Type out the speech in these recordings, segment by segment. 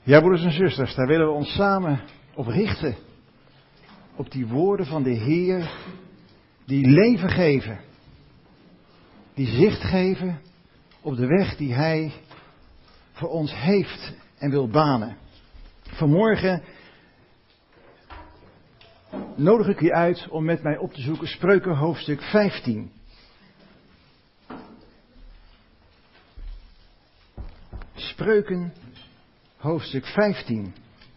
Ja, broeders en zusters, daar willen we ons samen op richten. Op die woorden van de Heer, die leven geven. Die zicht geven op de weg die Hij voor ons heeft en wil banen. Vanmorgen nodig ik u uit om met mij op te zoeken Spreuken hoofdstuk 15. Spreuken hoofdstuk 15.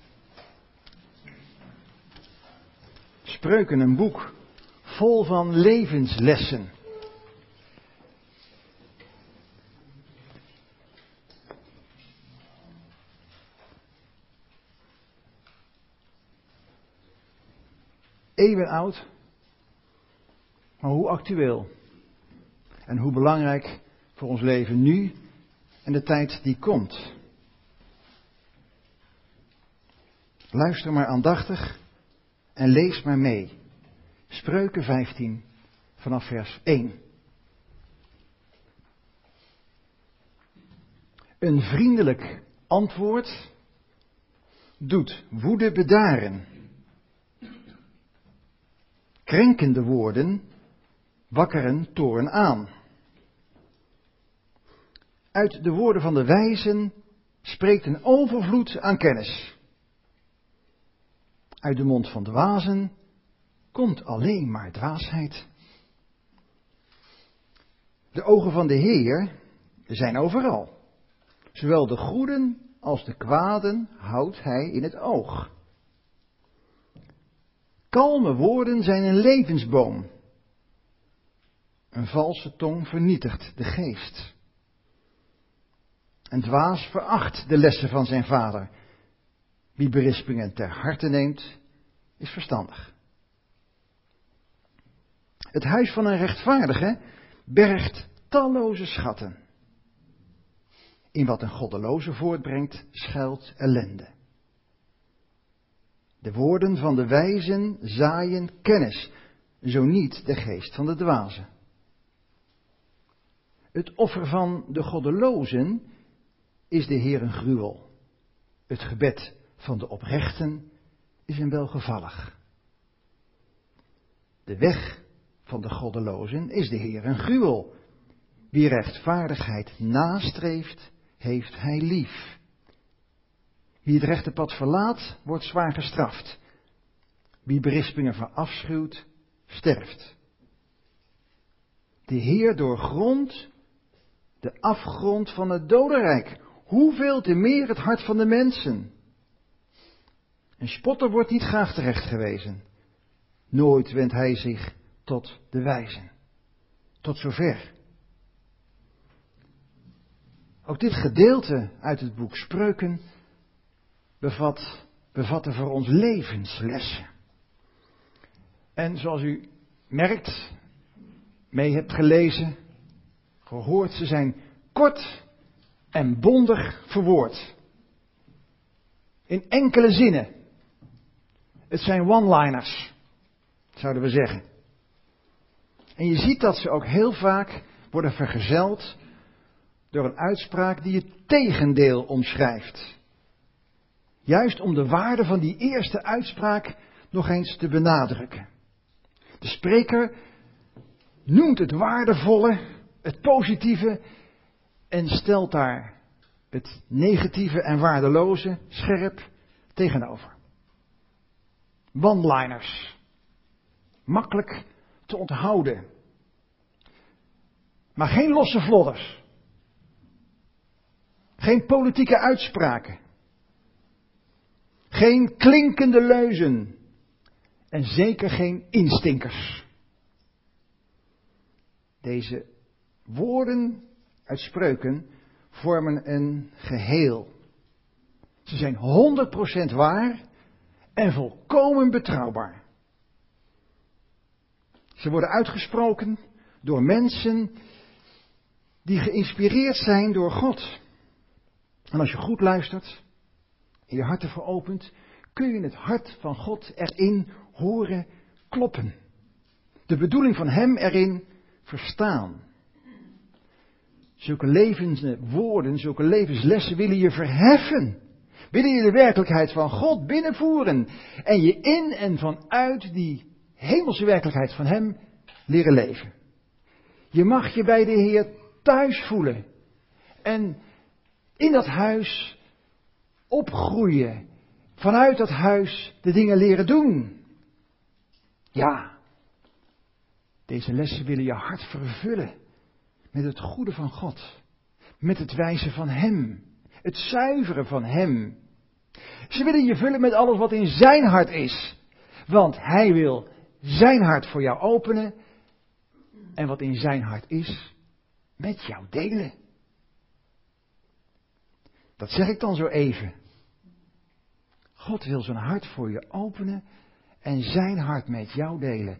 Spreuken, een boek vol van levenslessen. Eeuwen oud, maar hoe actueel en hoe belangrijk voor ons leven nu en de tijd die komt. Luister maar aandachtig en lees maar mee. Spreuken 15 vanaf vers 1. Een vriendelijk antwoord doet woede bedaren. Krenkende woorden wakkeren toorn aan. Uit de woorden van de wijzen spreekt een overvloed aan kennis. Uit de mond van dwazen komt alleen maar dwaasheid. De ogen van de Heer zijn overal. Zowel de goeden als de kwaden houdt Hij in het oog. Kalme woorden zijn een levensboom. Een valse tong vernietigt de geest. Een dwaas veracht de lessen van zijn vader. Wie berispingen ter harte neemt, is verstandig. Het huis van een rechtvaardige bergt talloze schatten. In wat een goddeloze voortbrengt, schuilt ellende. De woorden van de wijzen zaaien kennis, zo niet de geest van de dwazen. Het offer van de goddelozen is de Heer een gruwel. Het gebed van de oprechten is een welgevallig. De weg van de goddelozen is de Heer een gruwel. Wie rechtvaardigheid nastreeft, heeft Hij lief. Wie het rechte pad verlaat, wordt zwaar gestraft. Wie berispingen verafschuwt, sterft. De Heer doorgrondt de afgrond van het dodenrijk. Hoeveel te meer het hart van de mensen. Een spotter wordt niet graag terechtgewezen. Nooit wendt hij zich tot de wijzen. Tot zover. Ook dit gedeelte uit het boek Spreuken bevatten voor ons levenslessen. En zoals u merkt, mee hebt gelezen, gehoord, ze zijn kort en bondig verwoord. In enkele zinnen. Het zijn one-liners, zouden we zeggen. En je ziet dat ze ook heel vaak worden vergezeld door een uitspraak die het tegendeel omschrijft. Juist om de waarde van die eerste uitspraak nog eens te benadrukken. De spreker noemt het waardevolle, het positieve en stelt daar het negatieve en waardeloze scherp tegenover. One-liners. Makkelijk te onthouden. Maar geen losse vlodders. Geen politieke uitspraken. Geen klinkende leuzen. En zeker geen instinkers. Deze woorden uit Spreuken vormen een geheel. Ze zijn 100% waar en volkomen betrouwbaar. Ze worden uitgesproken door mensen die geïnspireerd zijn door God. En als je goed luistert en je hart ervoor opent, kun je het hart van God erin horen kloppen. De bedoeling van Hem erin verstaan. Zulke levenswoorden, zulke levenslessen willen je verheffen. Willen je de werkelijkheid van God binnenvoeren en je in en vanuit die hemelse werkelijkheid van Hem leren leven. Je mag je bij de Heer thuis voelen en in dat huis opgroeien. Vanuit dat huis de dingen leren doen. Ja, deze lessen willen je hart vervullen met het goede van God. Met het wijzen van Hem. Het zuiveren van Hem. Ze willen je vullen met alles wat in zijn hart is. Want Hij wil zijn hart voor jou openen. En wat in zijn hart is, met jou delen. Dat zeg ik dan zo even. God wil zijn hart voor je openen en zijn hart met jou delen.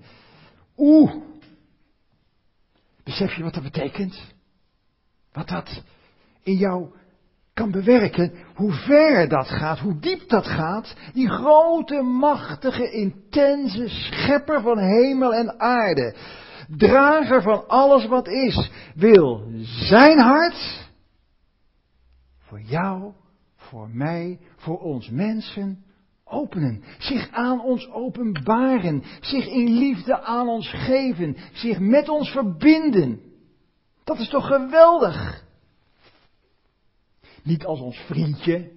Besef je wat dat betekent? Wat dat in jou kan bewerken, hoe ver dat gaat, hoe diep dat gaat. Die grote, machtige, intense schepper van hemel en aarde, drager van alles wat is, wil zijn hart voor jou, voor mij, voor ons mensen openen. Zich aan ons openbaren, zich in liefde aan ons geven, zich met ons verbinden. Dat is toch geweldig? Niet als ons vriendje,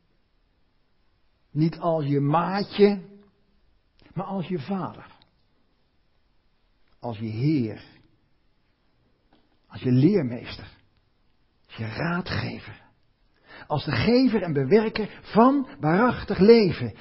niet als je maatje, maar als je vader. Als je Heer. Als je leermeester. Als je raadgever. Als de gever en bewerker van waarachtig leven.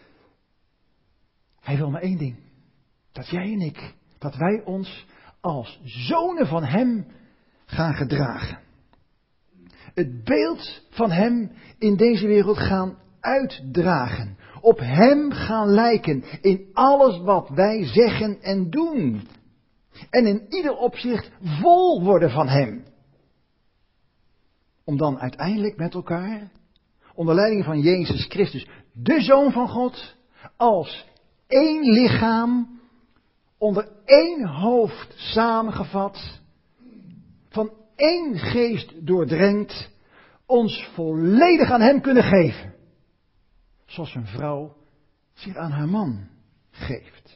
Hij wil maar één ding. Dat jij en ik, dat wij ons als zonen van Hem gaan gedragen. Het beeld van Hem in deze wereld gaan uitdragen. Op Hem gaan lijken in alles wat wij zeggen en doen. En in ieder opzicht vol worden van Hem. Om dan uiteindelijk met elkaar, onder leiding van Jezus Christus, de Zoon van God, als één lichaam, onder één hoofd samengevat, van één geest doordrenkt, ons volledig aan Hem kunnen geven. Zoals een vrouw zich aan haar man geeft.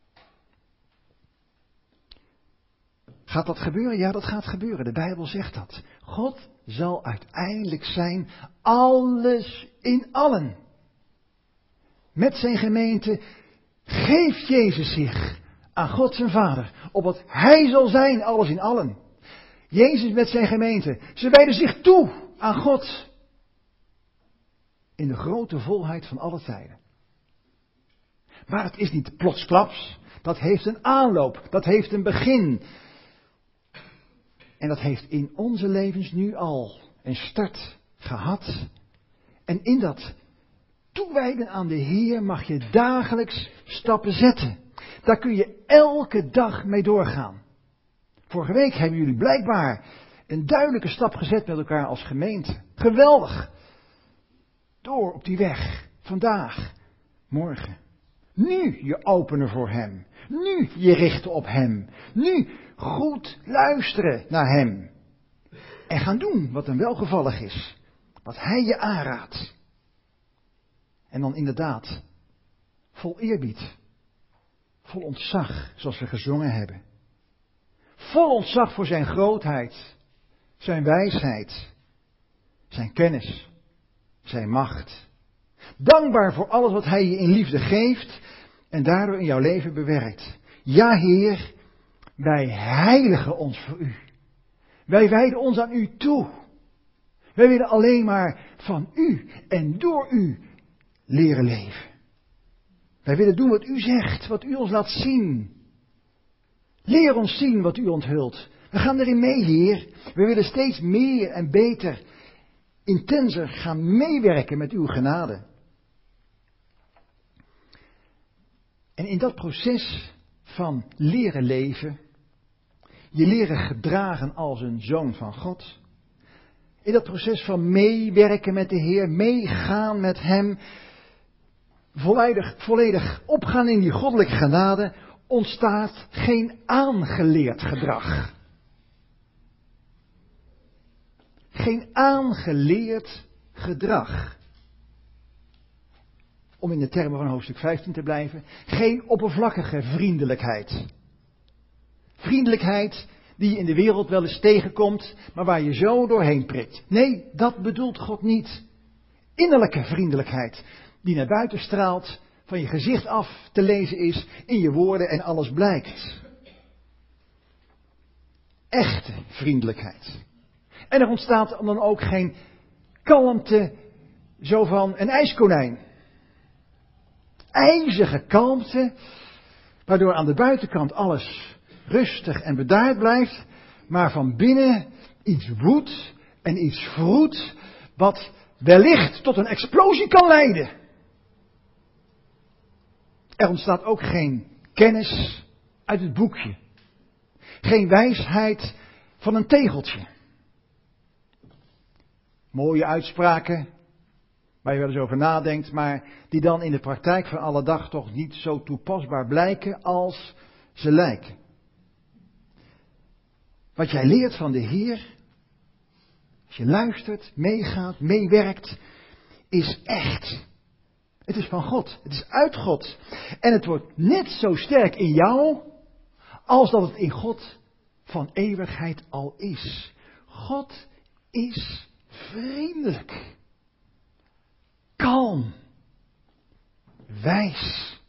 Gaat dat gebeuren? Ja, dat gaat gebeuren. De Bijbel zegt dat. God zal uiteindelijk zijn alles in allen. Met zijn gemeente geeft Jezus zich aan God zijn Vader. Opdat Hij zal zijn alles in allen. Jezus met zijn gemeente. Ze wijden zich toe aan God. In de grote volheid van alle tijden. Maar het is niet plotsklaps. Dat heeft een aanloop. Dat heeft een begin. En dat heeft in onze levens nu al een start gehad. En in dat toewijden aan de Heer mag je dagelijks stappen zetten. Daar kun je elke dag mee doorgaan. Vorige week hebben jullie blijkbaar een duidelijke stap gezet met elkaar als gemeente. Geweldig. Door op die weg. Vandaag. Morgen. Nu je openen voor Hem. Nu je richten op Hem. Nu goed luisteren naar Hem. En gaan doen wat hem welgevallig is. Wat Hij je aanraadt. En dan inderdaad, vol eerbied. Vol ontzag, zoals we gezongen hebben. Vol ontzag voor zijn grootheid. Zijn wijsheid. Zijn kennis. Zijn macht. Dankbaar voor alles wat Hij je in liefde geeft. En daardoor in jouw leven bewerkt. Ja, Heer, wij heiligen ons voor U. Wij wijden ons aan U toe. Wij willen alleen maar van U en door U leren leven. Wij willen doen wat U zegt, wat U ons laat zien. Leer ons zien wat U onthult. We gaan erin mee, Heer. We willen steeds meer en beter, intenser gaan meewerken met Uw genade. En in dat proces van leren leven, je leren gedragen als een zoon van God. In dat proces van meewerken met de Heer, meegaan met Hem, volledig opgaan in die goddelijke genade, ontstaat geen aangeleerd gedrag. Geen aangeleerd gedrag. om in de termen van hoofdstuk 15 te blijven, geen oppervlakkige vriendelijkheid. Vriendelijkheid die je in de wereld wel eens tegenkomt, maar waar je zo doorheen prikt. Nee, dat bedoelt God niet. Innerlijke vriendelijkheid die naar buiten straalt, van je gezicht af te lezen is, in je woorden en alles blijkt. Echte vriendelijkheid. En er ontstaat dan ook geen kalmte zo van een ijskonijn. IJzige kalmte, waardoor aan de buitenkant alles rustig en bedaard blijft, maar van binnen iets woedt en iets wroet, wat wellicht tot een explosie kan leiden. Er ontstaat ook geen kennis uit het boekje. Geen wijsheid van een tegeltje. Mooie uitspraken, waar je wel eens over nadenkt, maar die dan in de praktijk van alle dag toch niet zo toepasbaar blijken als ze lijken. Wat jij leert van de Heer, als je luistert, meegaat, meewerkt, is echt. Het is van God, het is uit God. En het wordt net zo sterk in jou, als dat het in God van eeuwigheid al is. God is vriendelijk, kalm, wijs.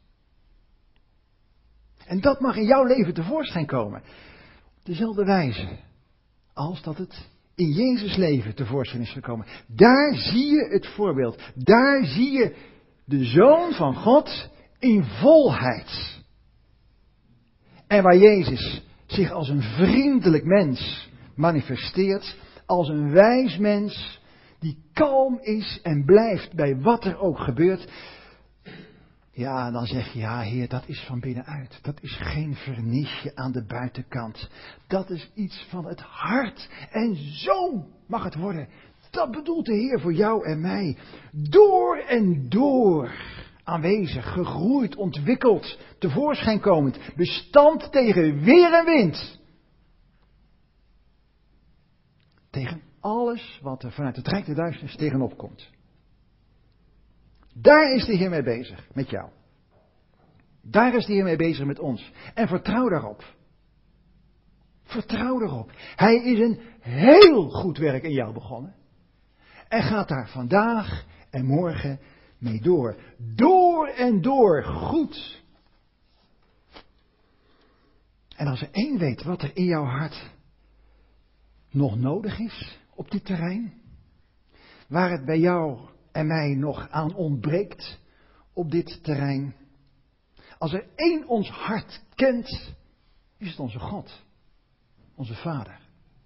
En dat mag in jouw leven tevoorschijn komen. Op dezelfde wijze als dat het in Jezus' leven tevoorschijn is gekomen. Daar zie je het voorbeeld. Daar zie je de Zoon van God in volheid. En waar Jezus zich als een vriendelijk mens manifesteert, als een wijs mens die kalm is en blijft bij wat er ook gebeurt. Ja, dan zeg je, ja Heer, dat is van binnenuit. Dat is geen vernisje aan de buitenkant. Dat is iets van het hart. En zo mag het worden. Dat bedoelt de Heer voor jou en mij. Door en door aanwezig, gegroeid, ontwikkeld, tevoorschijn komend. Bestand tegen weer en wind. Tegen alles wat er vanuit het rijk der duisternis tegenop komt. Daar is de Heer mee bezig, met jou. Daar is de Heer mee bezig met ons. En vertrouw daarop. Vertrouw erop. Hij is een heel goed werk in jou begonnen. En gaat daar vandaag en morgen mee door. Door en door goed. En als er één weet wat er in jouw hart nog nodig is op dit terrein, waar het bij jou en mij nog aan ontbreekt op dit terrein. Als er één ons hart kent, is het onze God, onze Vader.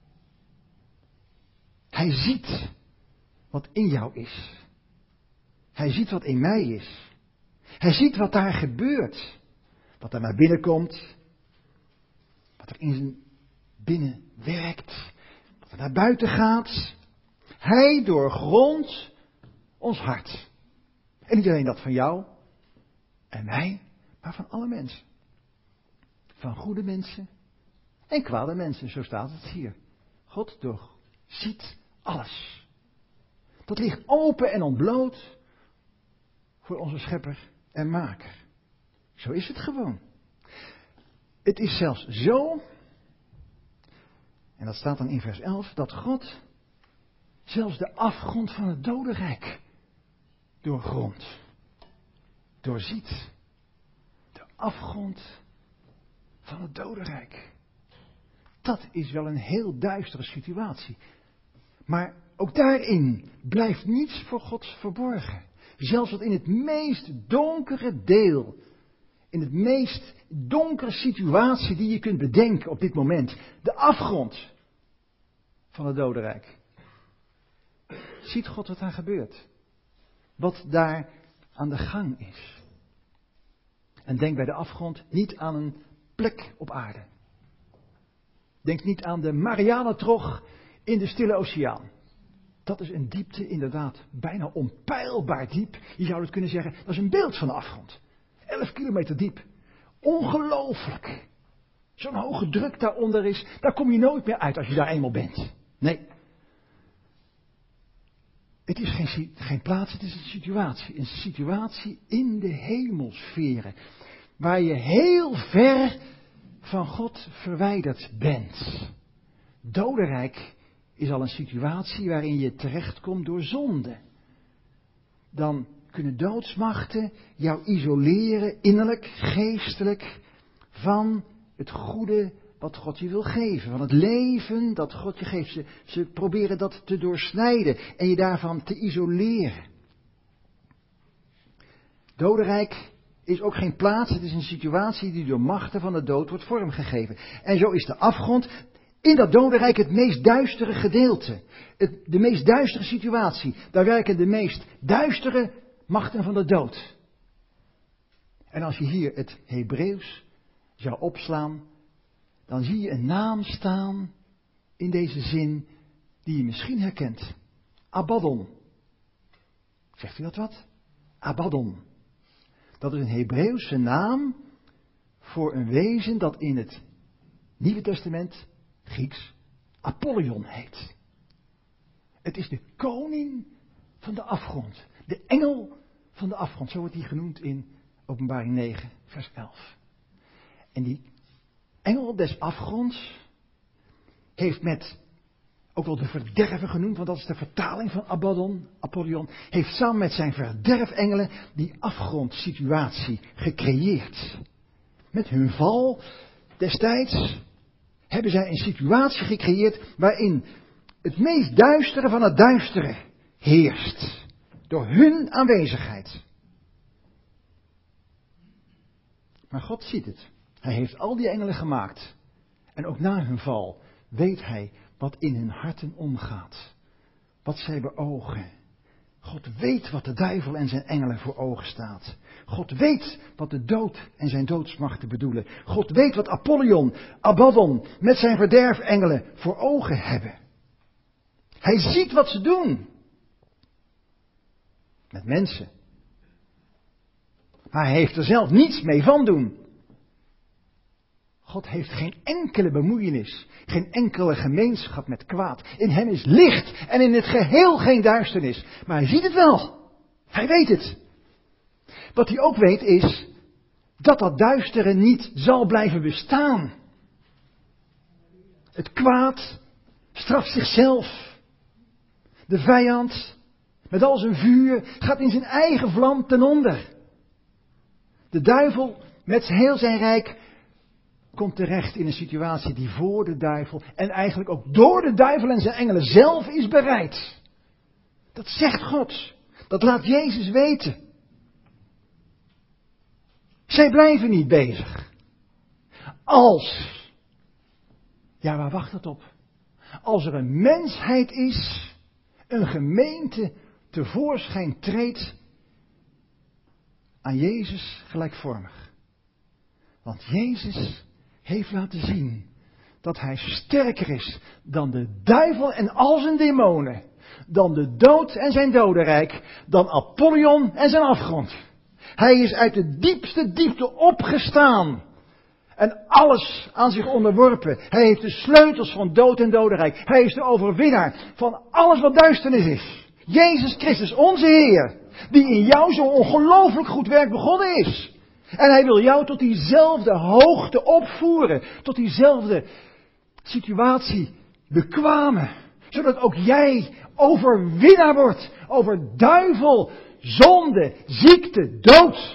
Hij ziet wat in jou is. Hij ziet wat in mij is. Hij ziet wat daar gebeurt. Wat er naar binnen komt. Wat er in zijn binnen werkt. Wat er naar buiten gaat. Hij doorgrondt ons hart. En niet alleen dat van jou en mij, maar van alle mensen. Van goede mensen en kwade mensen, zo staat het hier. God doorziet alles. Dat ligt open en ontbloot voor onze schepper en maker. Zo is het gewoon. Het is zelfs zo, en dat staat dan in vers 11, dat God zelfs de afgrond van het dodenrijk doorgrondt. Doorziet. De afgrond van het dodenrijk. Dat is wel een heel duistere situatie. Maar ook daarin blijft niets voor God verborgen. Zelfs wat in het meest donkere deel, in het meest donkere situatie die je kunt bedenken op dit moment, de afgrond van het dodenrijk. Ziet God wat daar gebeurt? Wat daar aan de gang is. En denk bij de afgrond niet aan een plek op aarde. Denk niet aan de Marianentrog in de Stille Oceaan. Dat is een diepte inderdaad bijna onpeilbaar diep. Je zou het kunnen zeggen, dat is een beeld van de afgrond. 11 kilometer diep. Ongelooflijk. Zo'n hoge druk daaronder is, daar kom je nooit meer uit als je daar eenmaal bent. Nee. Het is geen plaats, het is een situatie. Een situatie in de hemelsferen. Waar je heel ver van God verwijderd bent. Dodenrijk is al een situatie waarin je terechtkomt door zonde. Dan kunnen doodsmachten jou isoleren, innerlijk, geestelijk, van het goede wat God je wil geven. Van het leven dat God je geeft. Ze proberen dat te doorsnijden en je daarvan te isoleren. Dodenrijk is ook geen plaats, het is een situatie die door machten van de dood wordt vormgegeven. En zo is de afgrond in dat dodenrijk het meest duistere gedeelte. De meest duistere situatie. Daar werken de meest duistere machten van de dood. En als je hier het Hebreeuws zou opslaan, dan zie je een naam staan in deze zin die je misschien herkent. Abaddon. Zegt u dat wat? Abaddon. Dat is een Hebreeuwse naam voor een wezen dat in het Nieuwe Testament Grieks Apollyon heet. Het is de koning van de afgrond. De engel van de afgrond. Zo wordt hij genoemd in Openbaring 9 vers 11. En die engel des afgronds heeft met, ook wel de verderver genoemd, want dat is de vertaling van Apollyon, heeft samen met zijn verderfengelen die afgrondsituatie gecreëerd. Met hun val destijds hebben zij een situatie gecreëerd waarin het meest duistere van het duistere heerst. Door hun aanwezigheid. Maar God ziet het. Hij heeft al die engelen gemaakt. En ook na hun val weet hij wat in hun harten omgaat. Wat zij beogen. God weet wat de duivel en zijn engelen voor ogen staat. God weet wat de dood en zijn doodsmachten bedoelen. God weet wat Abaddon met zijn verderfengelen voor ogen hebben. Hij ziet wat ze doen. Met mensen. Maar hij heeft er zelf niets mee van doen. God heeft geen enkele bemoeienis, geen enkele gemeenschap met kwaad. In hem is licht en in het geheel geen duisternis. Maar hij ziet het wel. Hij weet het. Wat hij ook weet is dat dat duistere niet zal blijven bestaan. Het kwaad straft zichzelf. De vijand met al zijn vuur gaat in zijn eigen vlam ten onder. De duivel met heel zijn rijk komt terecht in een situatie die voor de duivel en eigenlijk ook door de duivel en zijn engelen zelf is bereid. Dat zegt God. Dat laat Jezus weten. Zij blijven niet bezig. Als, ja, waar wacht het op? Als er een mensheid is, een gemeente tevoorschijn treedt aan Jezus gelijkvormig. Want Jezus heeft laten zien dat hij sterker is dan de duivel en al zijn demonen. Dan de dood en zijn dodenrijk. Dan Apollyon en zijn afgrond. Hij is uit de diepste diepte opgestaan. En alles aan zich onderworpen. Hij heeft de sleutels van dood en dodenrijk. Hij is de overwinnaar van alles wat duisternis is. Jezus Christus, onze Heer. Die in jou zo ongelooflijk goed werk begonnen is. En hij wil jou tot diezelfde hoogte opvoeren. Tot diezelfde situatie bekwamen. Zodat ook jij overwinnaar wordt. Over duivel, zonde, ziekte, dood.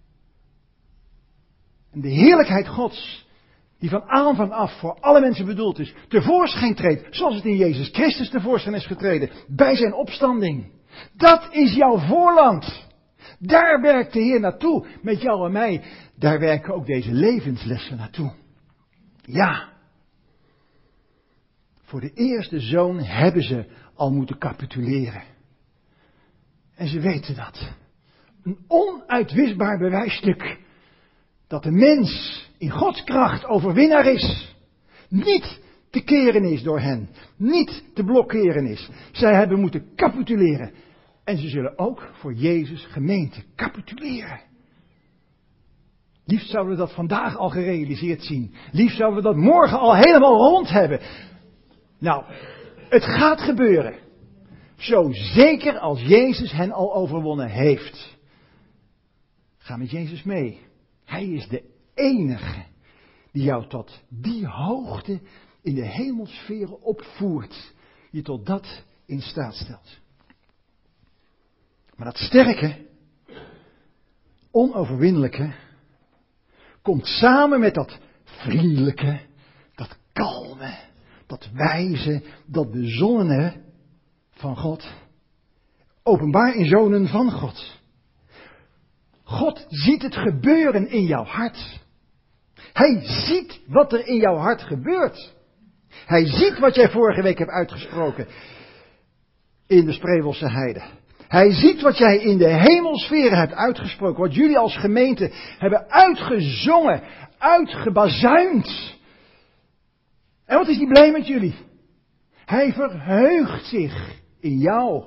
En de heerlijkheid Gods, die van aanvang af voor alle mensen bedoeld is, tevoorschijn treedt. Zoals het in Jezus Christus tevoorschijn is getreden. Bij zijn opstanding. Dat is jouw voorland. Daar werkt de Heer naartoe, met jou en mij. Daar werken ook deze levenslessen naartoe. Ja. Voor de eerste zoon hebben ze al moeten capituleren. En ze weten dat. Een onuitwisbaar bewijsstuk. Dat de mens in Gods kracht overwinnaar is. Niet te keren is door hen. Niet te blokkeren is. Zij hebben moeten capituleren. En ze zullen ook voor Jezus gemeente capituleren. Liefst zouden we dat vandaag al gerealiseerd zien. Liefst zouden we dat morgen al helemaal rond hebben. Nou, het gaat gebeuren. zo zeker als Jezus hen al overwonnen heeft. Ga met Jezus mee. Hij is de enige die jou tot die hoogte in de hemelsferen opvoert. Je tot dat in staat stelt. Maar dat sterke, onoverwinnelijke, komt samen met dat vriendelijke, dat kalme, dat wijze, dat bezonnene van God. Openbaar in zonen van God. God ziet het gebeuren in jouw hart. Hij ziet wat er in jouw hart gebeurt. Hij ziet wat jij vorige week hebt uitgesproken in de Spreewelse Heide. Hij ziet wat jij in de hemelsferen hebt uitgesproken. Wat jullie als gemeente hebben uitgezongen, uitgebazuind. En wat is hij blij met jullie? Hij verheugt zich in jou.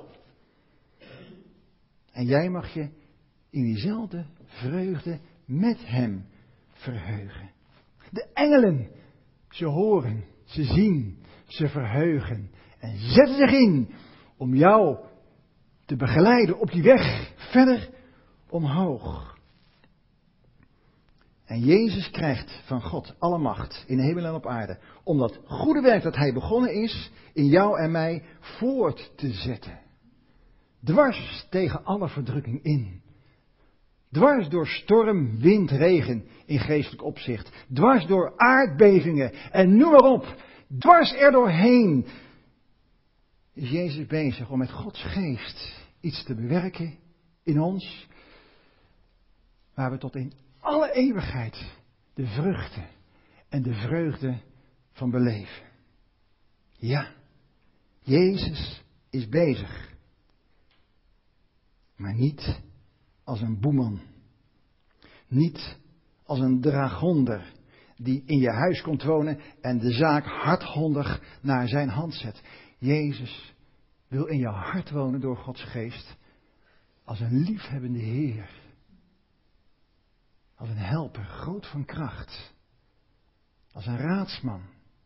En jij mag je in diezelfde vreugde met hem verheugen. De engelen, ze horen, ze zien, ze verheugen. En zetten zich in om jou te begeleiden op die weg verder omhoog. En Jezus krijgt van God alle macht in de hemel en op aarde. Om dat goede werk dat hij begonnen is in jou en mij voort te zetten. Dwars tegen alle verdrukking in. Dwars door storm, wind, regen in geestelijk opzicht. Dwars door aardbevingen en noem maar op. Dwars er doorheen is Jezus bezig om met Gods geest iets te bewerken in ons. Waar we tot in alle eeuwigheid de vruchten en de vreugde van beleven. Ja, Jezus is bezig. Maar niet als een boeman. Niet als een dragonder die in je huis komt wonen en de zaak hardhondig naar zijn hand zet. Jezus wil in jouw hart wonen door Gods geest als een liefhebbende Heer. Als een helper, groot van kracht. Als een raadsman.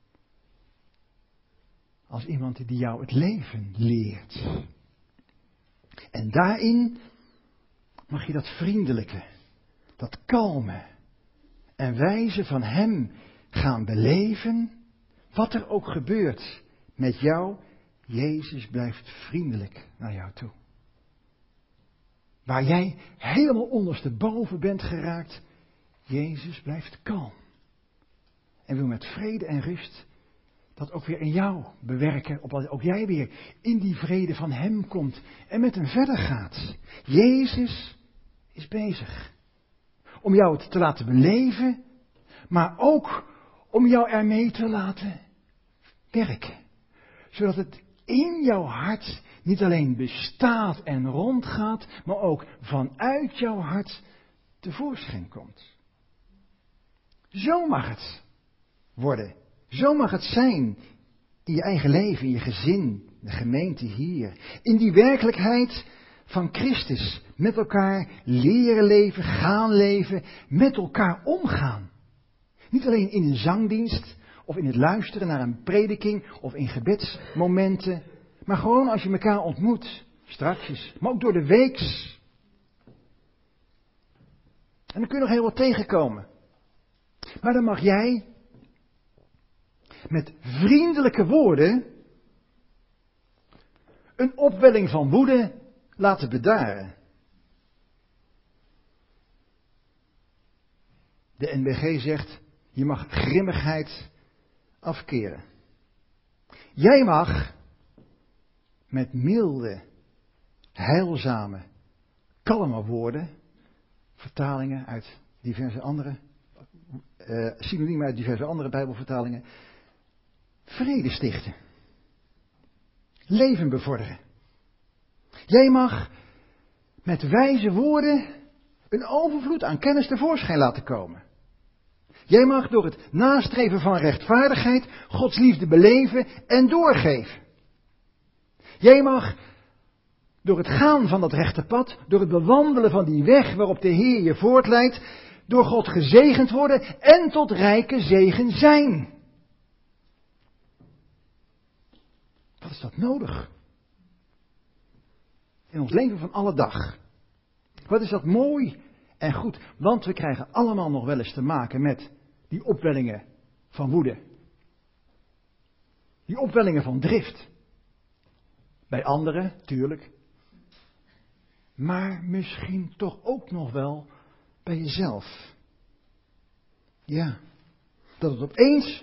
Als iemand die jou het leven leert. En daarin mag je dat vriendelijke, dat kalme en wijze van hem gaan beleven. Wat er ook gebeurt met jou, Jezus blijft vriendelijk naar jou toe. Waar jij helemaal ondersteboven bent geraakt, Jezus blijft kalm. En wil met vrede en rust dat ook weer in jou bewerken, opdat ook jij weer in die vrede van hem komt en met hem verder gaat. Jezus is bezig om jou het te laten beleven, maar ook om jou ermee te laten werken. Zodat het in jouw hart niet alleen bestaat en rondgaat, maar ook vanuit jouw hart tevoorschijn komt. Zo mag het worden. Zo mag het zijn in je eigen leven, in je gezin, de gemeente hier. In die werkelijkheid van Christus. Met elkaar leren leven, gaan leven, met elkaar omgaan. Niet alleen in een zangdienst of in het luisteren naar een prediking of in gebedsmomenten. Maar gewoon als je elkaar ontmoet, strakjes, maar ook door de weeks. En dan kun je nog heel wat tegenkomen. Maar dan mag jij met vriendelijke woorden een opwelling van woede laten bedaren. De NBG zegt, je mag grimmigheid afkeren. Jij mag met milde, heilzame, kalme woorden, vertalingen uit diverse andere, synoniemen uit diverse andere Bijbelvertalingen, vrede stichten. Leven bevorderen. Jij mag met wijze woorden een overvloed aan kennis tevoorschijn laten komen. Jij mag door het nastreven van rechtvaardigheid Gods liefde beleven en doorgeven. Jij mag door het gaan van dat rechte pad, door het bewandelen van die weg waarop de Heer je voortleidt, door God gezegend worden en tot rijke zegen zijn. Wat is dat nodig? in ons leven van alle dag. Wat is dat mooi en goed, want we krijgen allemaal nog wel eens te maken met die opwellingen van woede. Die opwellingen van drift. Bij anderen, tuurlijk. Maar misschien toch ook nog wel bij jezelf. Ja, dat het opeens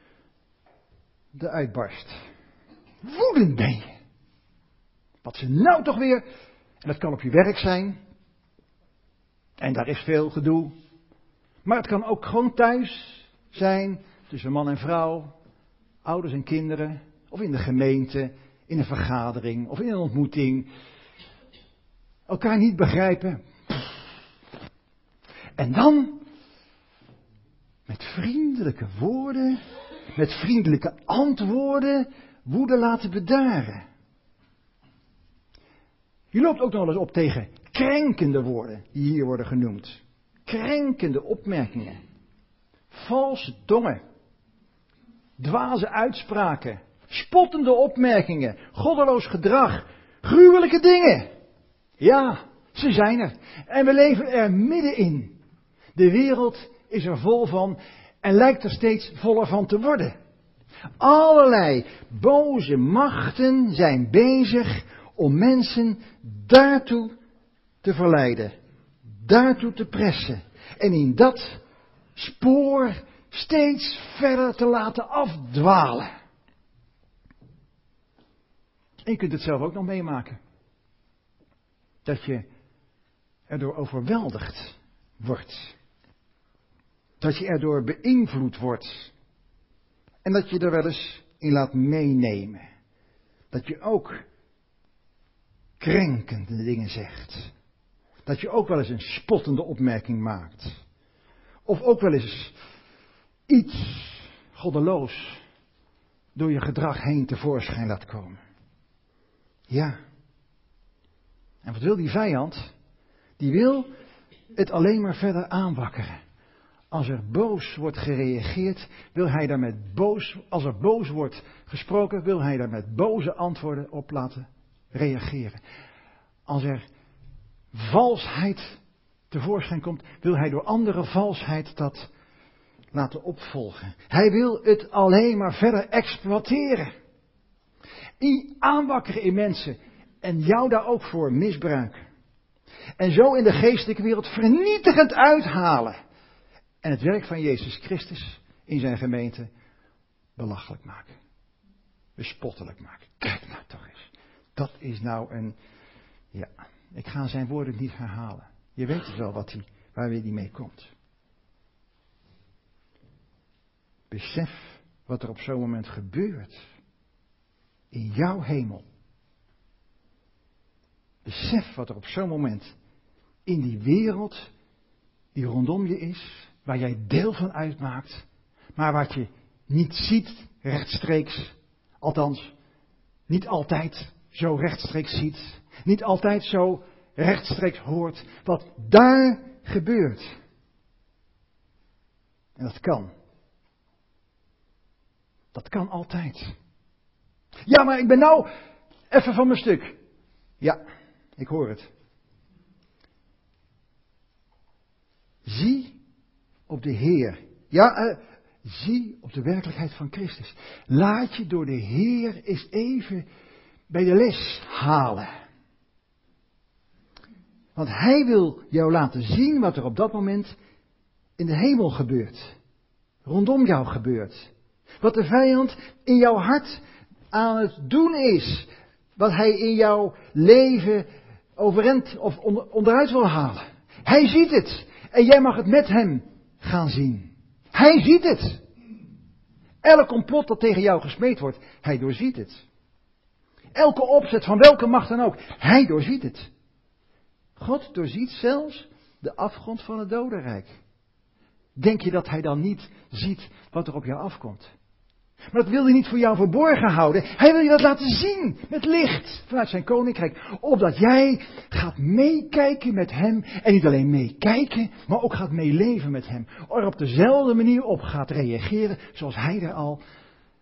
eruit barst. Woedend ben je. Wat ze nou toch weer. En dat kan op je werk zijn. En daar is veel gedoe. Maar het kan ook gewoon thuis zijn. Tussen man en vrouw. Ouders en kinderen. Of in de gemeente. In een vergadering. Of in een ontmoeting. Elkaar niet begrijpen. En dan. Met vriendelijke woorden. Met vriendelijke antwoorden. Woede laten bedaren. Je loopt ook nog wel eens op tegen krenkende woorden die hier worden genoemd. Krenkende opmerkingen. Valse tongen. Dwaze uitspraken. Spottende opmerkingen. Goddeloos gedrag. Gruwelijke dingen. Ja, ze zijn er. En we leven er middenin. De wereld is er vol van en lijkt er steeds voller van te worden. Allerlei boze machten zijn bezig om mensen daartoe te verleiden. Daartoe te pressen. En in dat spoor steeds verder te laten afdwalen. En je kunt het zelf ook nog meemaken. Dat je erdoor overweldigd wordt. Dat je erdoor beïnvloed wordt. En dat je er wel eens in laat meenemen. Dat je ook krenkende dingen zegt. Dat je ook wel eens een spottende opmerking maakt. Of ook wel eens iets goddeloos door je gedrag heen tevoorschijn laat komen. Ja. En wat wil die vijand? Die wil het alleen maar verder aanwakkeren. Als er boos wordt gereageerd, wil hij daar met als er boos wordt gesproken, wil hij daar met boze antwoorden op laten reageren. Als er valsheid tevoorschijn komt, wil hij door andere valsheid dat laten opvolgen. Hij wil het alleen maar verder exploiteren. Aanwakkeren in mensen en jou daar ook voor misbruiken. En zo in de geestelijke wereld vernietigend uithalen. En het werk van Jezus Christus in zijn gemeente belachelijk maken. Bespottelijk maken. Kijk nou toch eens. Dat is nou een. Ja, ik ga zijn woorden niet herhalen. Je weet het wel waar hij mee komt. Besef wat er op zo'n moment gebeurt. In jouw hemel. Besef wat er op zo'n moment in die wereld die rondom je is, waar jij deel van uitmaakt, maar wat je niet ziet rechtstreeks, althans niet altijd zo rechtstreeks ziet, niet altijd zo rechtstreeks hoort, wat daar gebeurt. En dat kan. Dat kan altijd. Ja, maar ik ben nou even van mijn stuk. Ja, ik hoor het. Zie op de Heer. Ja, zie op de werkelijkheid van Christus. Laat je door de Heer eens even bij de les halen. Want Hij wil jou laten zien wat er op dat moment in de hemel gebeurt. Rondom jou gebeurt. Wat de vijand in jouw hart aan het doen is. Wat hij in jouw leven overeind of onderuit wil halen. Hij ziet het. En jij mag het met hem gaan zien. Hij ziet het. Elk complot dat tegen jou gesmeed wordt, hij doorziet het. Elke opzet van welke macht dan ook, hij doorziet het. God doorziet zelfs de afgrond van het dodenrijk. Denk je dat hij dan niet ziet wat er op jou afkomt? Maar dat wil hij niet voor jou verborgen houden. Hij wil je dat laten zien met licht vanuit zijn koninkrijk. Opdat jij gaat meekijken met hem. En niet alleen meekijken, maar ook gaat meeleven met hem. Er op dezelfde manier op gaat reageren zoals hij er al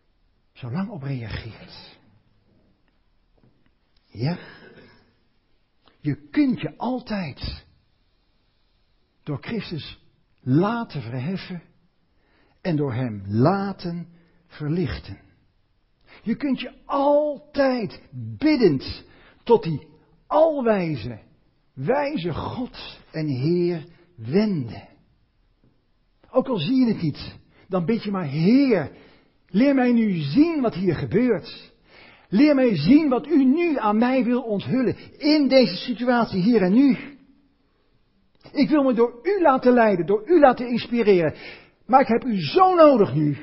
zo lang op reageert. Ja. Je kunt je altijd door Christus laten verheffen en door hem laten verlichten. Je kunt je altijd biddend tot die alwijze, wijze God en Heer wenden. Ook al zie je het niet, dan bid je maar: Heer, leer mij nu zien wat hier gebeurt. Leer mij zien wat u nu aan mij wil onthullen in deze situatie hier en nu. Ik wil me door u laten leiden, door u laten inspireren. Maar ik heb u zo nodig nu.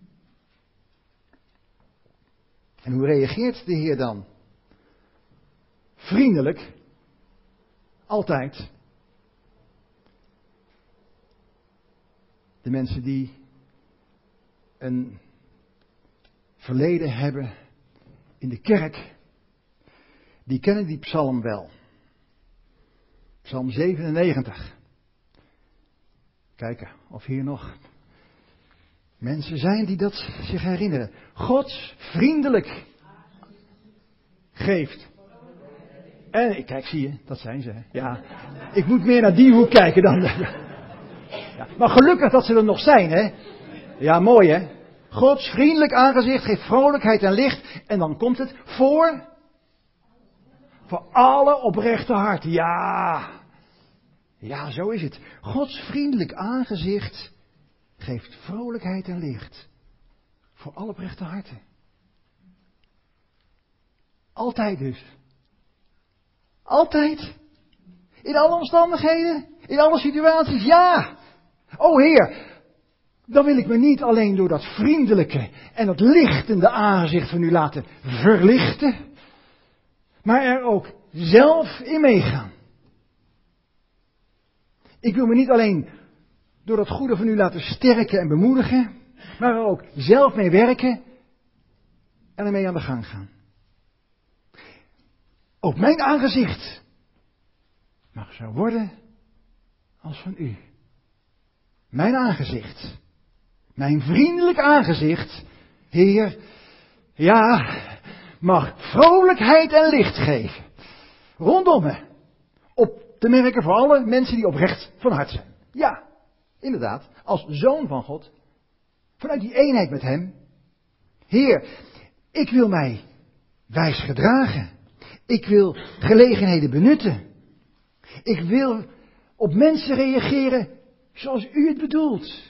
En hoe reageert de Heer dan? Vriendelijk. Altijd. De mensen die een verleden hebben in de kerk, die kennen die psalm wel. Psalm 97. Kijken of hier nog mensen zijn die dat zich herinneren. God vriendelijk geeft. En kijk, zie je, dat zijn ze. Ja, ik moet meer naar die hoek kijken dan. Ja, maar gelukkig dat ze er nog zijn, hè. Ja, mooi, hè. Gods vriendelijk aangezicht geeft vrolijkheid en licht. En dan komt het voor alle oprechte harten. Ja, zo is het. Gods vriendelijk aangezicht geeft vrolijkheid en licht. Voor alle oprechte harten. Altijd dus. Altijd. In alle omstandigheden. In alle situaties. Ja. O Heer. Dan wil ik me niet alleen door dat vriendelijke en dat lichtende aangezicht van u laten verlichten. Maar er ook zelf in meegaan. Ik wil me niet alleen door dat goede van u laten sterken en bemoedigen. Maar er ook zelf mee werken. En ermee aan de gang gaan. Ook mijn aangezicht mag zo worden als van u. Mijn aangezicht. Mijn vriendelijk aangezicht, Heer, ja, mag vrolijkheid en licht geven. Rondom me. Op te merken voor alle mensen die oprecht van hart zijn. Ja, inderdaad, als zoon van God. Vanuit die eenheid met hem. Heer, ik wil mij wijs gedragen. Ik wil gelegenheden benutten. Ik wil op mensen reageren zoals u het bedoelt.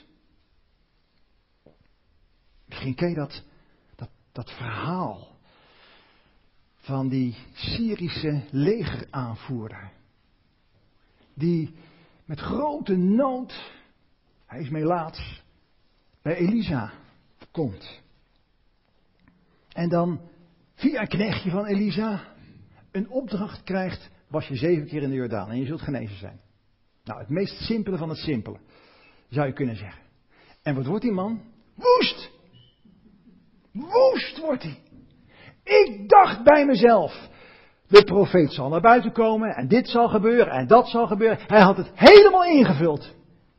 Misschien ken je dat verhaal van die Syrische legeraanvoerder. Die met grote nood, hij is melaats, bij Elisa komt. En dan via een knechtje van Elisa een opdracht krijgt: was je 7 keer in de Jordaan en je zult genezen zijn. Nou, het meest simpele van het simpele, zou je kunnen zeggen. En wat wordt die man? Woest! Woest wordt hij. Ik dacht bij mezelf, de profeet zal naar buiten komen en dit zal gebeuren en dat zal gebeuren. Hij had het helemaal ingevuld.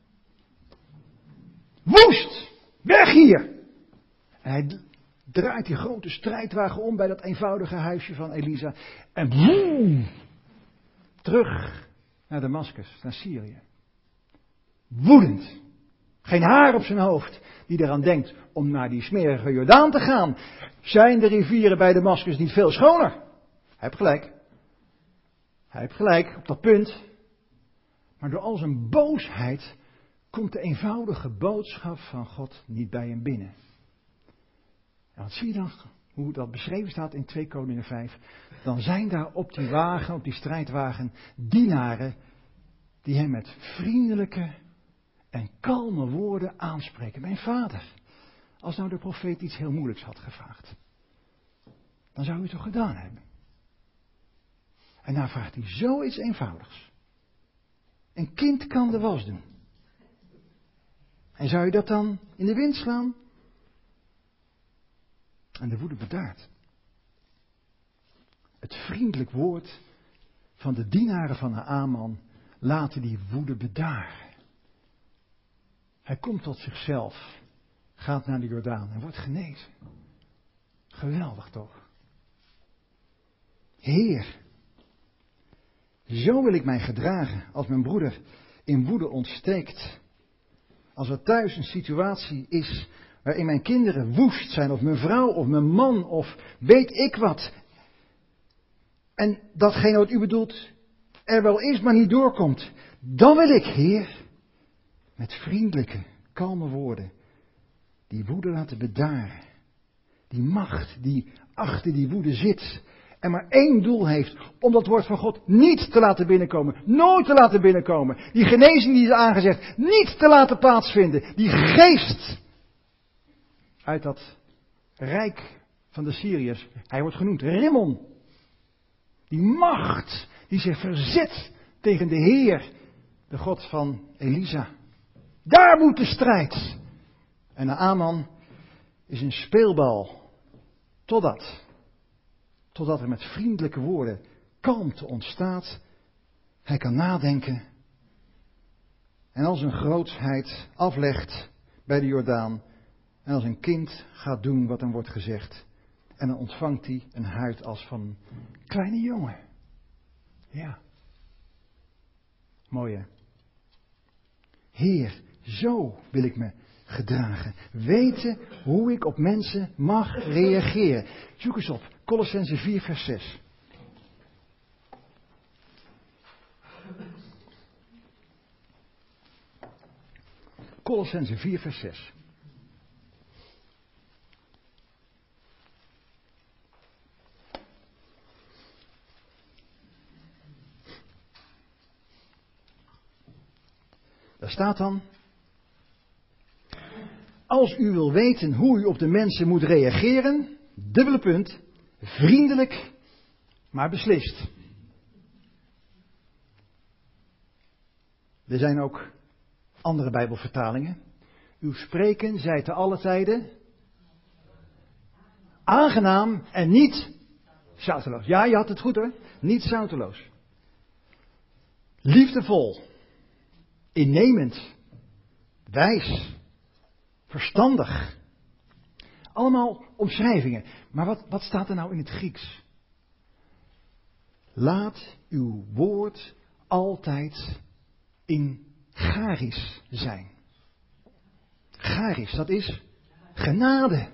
Woest! Weg hier! En hij draait die grote strijdwagen om bij dat eenvoudige huisje van Elisa. En boem! Terug naar Damascus, naar Syrië. Woedend. Geen haar op zijn hoofd die eraan denkt om naar die smerige Jordaan te gaan. Zijn de rivieren bij Damascus niet veel schoner? Hij heeft gelijk. Hij heeft gelijk op dat punt. Maar door al zijn boosheid komt de eenvoudige boodschap van God niet bij hem binnen. En wat zie je dan? Hoe dat beschreven staat in 2 Koningen 5. Dan zijn daar op die wagen, op die strijdwagen, dienaren die hem met vriendelijke en kalme woorden aanspreken. Mijn vader, als nou de profeet iets heel moeilijks had gevraagd, dan zou u het toch gedaan hebben. En nou vraagt hij zoiets eenvoudigs. Een kind kan de was doen. En zou je dat dan in de wind slaan? En de woede bedaart. Het vriendelijk woord van de dienaren van Naaman laten die woede bedaren. Hij komt tot zichzelf, gaat naar de Jordaan en wordt genezen. Geweldig toch? Heer, Zo wil ik mij gedragen als mijn broeder in woede ontsteekt. Als er thuis een situatie is waarin mijn kinderen woest zijn, of mijn vrouw, of mijn man, of weet ik wat. En datgene wat u bedoelt er wel is, maar niet doorkomt. Dan wil ik, Heer, met vriendelijke, kalme woorden, die woede laten bedaren. Die macht die achter die woede zit. En maar één doel heeft, om dat woord van God niet te laten binnenkomen. Nooit te laten binnenkomen. Die genezing die is aangezegd, niet te laten plaatsvinden. Die geest uit dat rijk van de Syriërs. Hij wordt genoemd Rimmon. Die macht die zich verzet tegen de Heer, de God van Elisa. Daar moet de strijd. En Naaman is een speelbal. Totdat er met vriendelijke woorden kalmte ontstaat. Hij kan nadenken. En als een grootsheid aflegt bij de Jordaan. En als een kind gaat doen wat hem wordt gezegd. En dan ontvangt hij een huid als van een kleine jongen. Ja. Mooi hè. Heer, zo wil ik me gedragen. Weten hoe ik op mensen mag reageren. Zoek eens op. Colossenzen 4 vers 6. Colossenzen 4 vers 6. Daar staat dan: als u wil weten hoe u op de mensen moet reageren, dubbele punt, vriendelijk, maar beslist. Er zijn ook andere Bijbelvertalingen. Uw spreken zij te alle tijden aangenaam en niet zouteloos. Ja, je had het goed hoor. Niet zouteloos. Liefdevol. Innemend. Wijs. Verstandig. Allemaal omschrijvingen. Maar wat staat er nou in het Grieks? Laat uw woord altijd in charis zijn. Charis, dat is genade.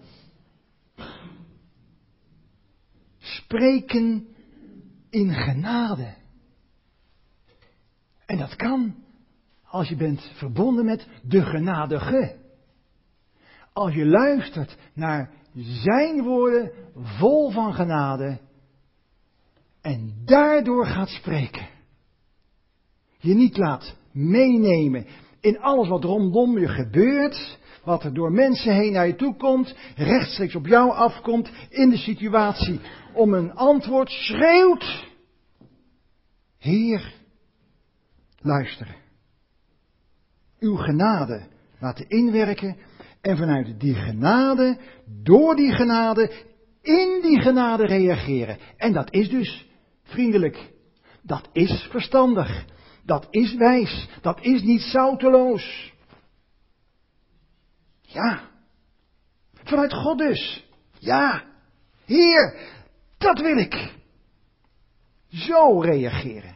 Spreken in genade. En dat kan als je bent verbonden met de genadige. Als je luistert naar zijn woorden vol van genade en daardoor gaat spreken. Je niet laat meenemen in alles wat rondom je gebeurt, wat er door mensen heen naar je toe komt, rechtstreeks op jou afkomt, in de situatie om een antwoord schreeuwt. Heer, luisteren. Uw genade laten inwerken en vanuit die genade, door die genade, in die genade reageren. En dat is dus vriendelijk. Dat is verstandig. Dat is wijs. Dat is niet zouteloos. Ja. Vanuit God dus. Ja. Heer, dat wil ik. Zo reageren.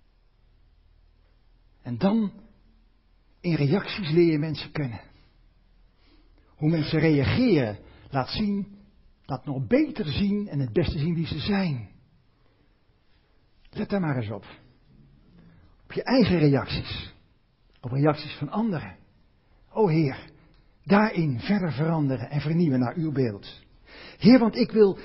En dan in reacties leer je mensen kennen. Hoe mensen reageren laat nog beter zien en het beste zien wie ze zijn. Let daar maar eens op. Op je eigen reacties. Op reacties van anderen. O Heer, daarin verder veranderen en vernieuwen naar uw beeld. Heer, want ik wil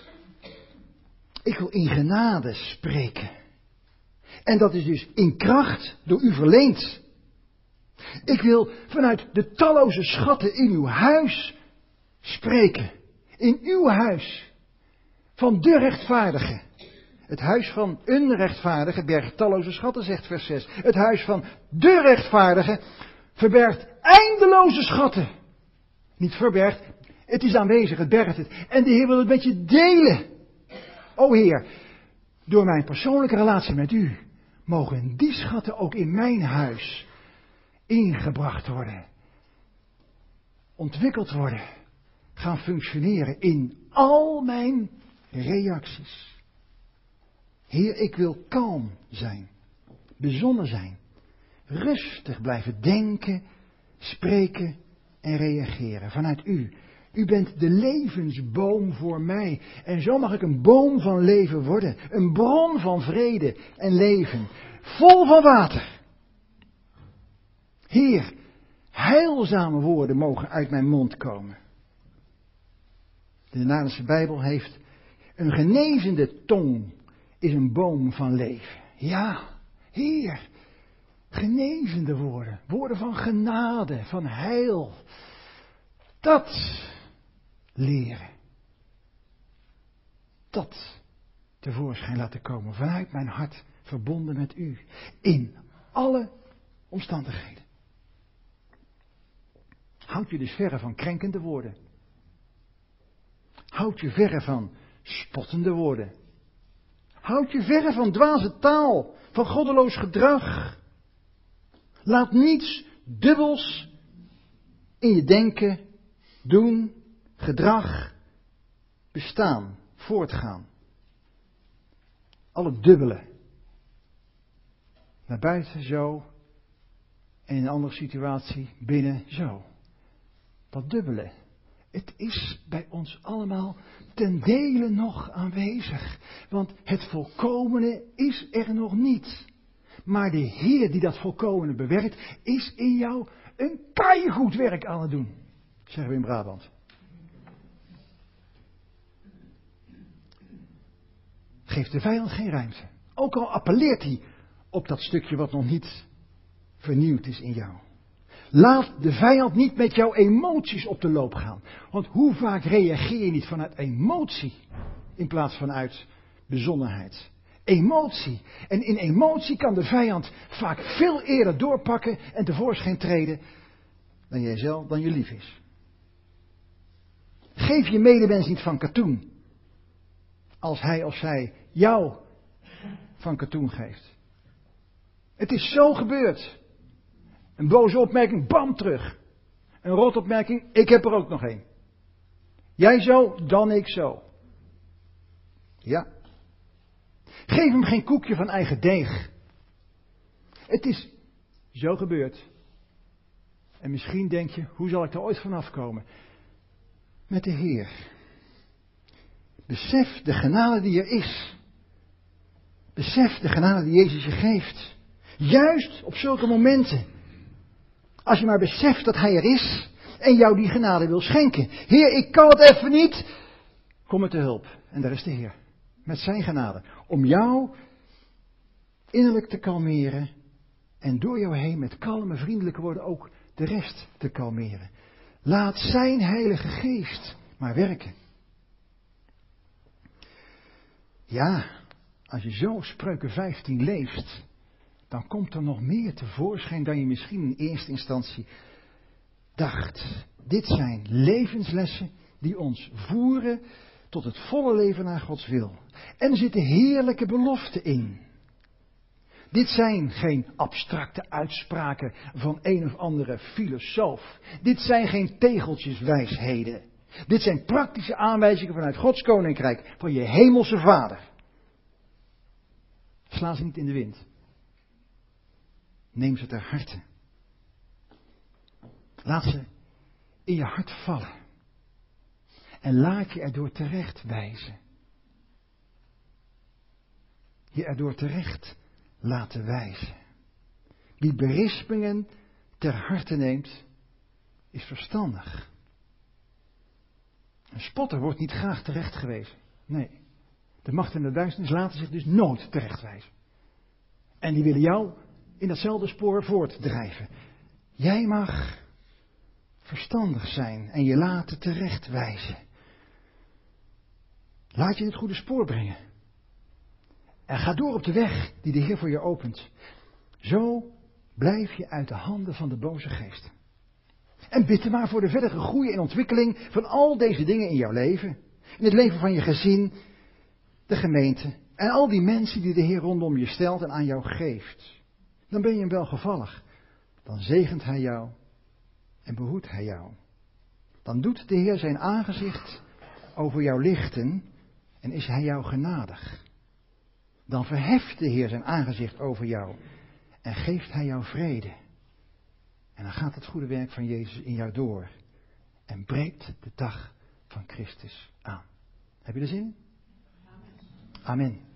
in genade spreken. En dat is dus in kracht door u verleend. Ik wil vanuit de talloze schatten in uw huis spreken. In uw huis. Van de rechtvaardige. Het huis van een rechtvaardige bergt talloze schatten, zegt vers 6. Het huis van de rechtvaardige verbergt eindeloze schatten. Niet verbergt, het is aanwezig, het bergt het. En de Heer wil het met je delen. O Heer, door mijn persoonlijke relatie met u mogen die schatten ook in mijn huis ingebracht worden. Ontwikkeld worden. Gaan functioneren in al mijn reacties. Heer, ik wil kalm zijn, bezonnen zijn, rustig blijven denken, spreken en reageren vanuit u. U bent de levensboom voor mij. En zo mag ik een boom van leven worden. Een bron van vrede en leven. Vol van water. Heer, heilzame woorden mogen uit mijn mond komen. De Nederlandse Bijbel heeft een genezende tong is een boom van leven. Ja, Heer, genezende woorden. Woorden van genade, van heil. Dat leren. Dat tevoorschijn laten komen vanuit mijn hart, verbonden met u. In alle omstandigheden. Houd je dus verre van krenkende woorden. Houd je verre van spottende woorden. Houd je verre van dwaze taal, van goddeloos gedrag. Laat niets dubbels in je denken, doen, gedrag bestaan, voortgaan. Alle dubbele. Naar buiten zo en in een andere situatie binnen zo. Dat dubbele. Het is bij ons allemaal ten dele nog aanwezig. Want het volkomene is er nog niet. Maar de Heer die dat volkomene bewerkt, is in jou een keigoed werk aan het doen. Zeggen we in Brabant. Geef de vijand geen ruimte. Ook al appelleert hij op dat stukje wat nog niet vernieuwd is in jou. Laat de vijand niet met jouw emoties op de loop gaan. Want hoe vaak reageer je niet vanuit emotie in plaats van uit bezonnenheid? Emotie. En in emotie kan de vijand vaak veel eerder doorpakken en tevoorschijn treden dan jijzelf, dan je lief is. Geef je medemens niet van katoen. Als hij of zij jou van katoen geeft. Het is zo gebeurd. Een boze opmerking, bam, terug. Een rotopmerking, ik heb er ook nog een. Jij zo, dan ik zo. Ja. Geef hem geen koekje van eigen deeg. Het is zo gebeurd. En misschien denk je, hoe zal ik er ooit vanaf komen? Met de Heer. Besef de genade die er is. Besef de genade die Jezus je geeft. Juist op zulke momenten. Als je maar beseft dat Hij er is en jou die genade wil schenken. Heer, ik kan het even niet. Kom me te hulp. En daar is de Heer. Met zijn genade. Om jou innerlijk te kalmeren. En door jou heen met kalme, vriendelijke woorden ook de rest te kalmeren. Laat zijn Heilige Geest maar werken. Ja, als je zo Spreuken 15 leest, dan komt er nog meer tevoorschijn dan je misschien in eerste instantie dacht. Dit zijn levenslessen die ons voeren tot het volle leven naar Gods wil. En er zitten heerlijke beloften in. Dit zijn geen abstracte uitspraken van een of andere filosoof. Dit zijn geen tegeltjeswijsheden. Dit zijn praktische aanwijzingen vanuit Gods koninkrijk, van je hemelse Vader. Sla ze niet in de wind. Neem ze ter harte. Laat ze in je hart vallen. En laat je erdoor terecht wijzen. Je erdoor terecht laten wijzen. Wie berispingen ter harte neemt, is verstandig. Een spotter wordt niet graag terecht gewezen. Nee. De macht en de duisternis laten zich dus nooit terecht wijzen. En die willen jou in datzelfde spoor voortdrijven. Jij mag verstandig zijn en je laten terecht wijzen. Laat je in het goede spoor brengen. En ga door op de weg die de Heer voor je opent. Zo blijf je uit de handen van de boze geest. En bid er maar voor de verdere groei en ontwikkeling van al deze dingen in jouw leven. In het leven van je gezin, de gemeente en al die mensen die de Heer rondom je stelt en aan jou geeft. Dan ben je hem welgevallig. Dan zegent Hij jou en behoedt Hij jou. Dan doet de Heer zijn aangezicht over jou lichten en is Hij jou genadig. dan verheft de Heer zijn aangezicht over jou en geeft hij jou vrede. En dan gaat het goede werk van Jezus in jou door en breekt de dag van Christus aan. Heb je er zin in? Amen.